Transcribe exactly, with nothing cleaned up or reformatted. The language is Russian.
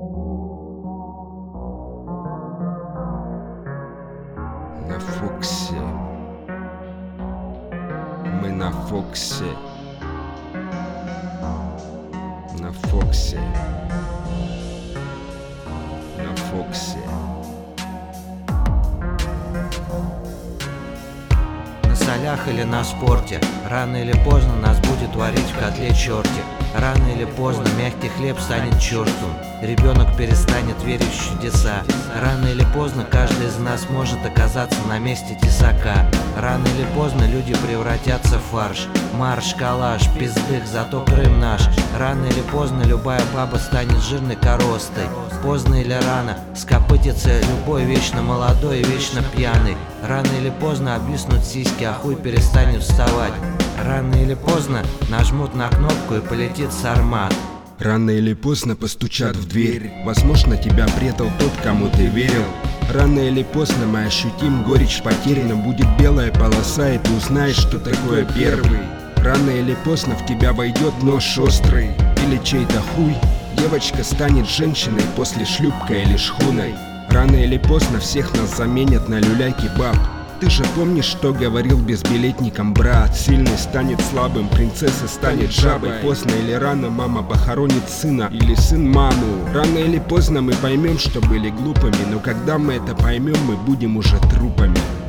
На Фоксе. Мы на Фоксе. На Фоксе. На Фоксе. На солях или на спорте, рано или поздно нас будет варить в котле черти. Рано или поздно мягкий хлеб станет чертом, ребенок перестанет верить в чудеса. Рано или поздно каждый из нас может оказаться на месте тесака. Рано или поздно люди превратятся в фарш. Марш, калаш, пиздых, зато Крым наш. Рано или поздно любая баба станет жирной коростой. Поздно или рано скопытится любой вечно молодой и вечно пьяный. Рано или поздно обвиснут сиськи, а хуй перестанет вставать. Рано или поздно нажмут на кнопку и полетит сармат. Рано или поздно постучат в дверь. Возможно, тебя предал тот, кому ты верил. Рано или поздно мы ощутим горечь потери, но будет белая полоса, и ты узнаешь, что такое первый. Рано или поздно в тебя войдет нож острый или чей-то хуй. Девочка станет женщиной после шлюпка или шхуной. Рано или поздно всех нас заменят на люля-кебаб. Ты же помнишь, что говорил безбилетникам брат? Сильный станет слабым, принцесса станет жабой. Поздно или рано мама похоронит сына или сын маму. Рано или поздно мы поймем, что были глупыми, но когда мы это поймем, мы будем уже трупами.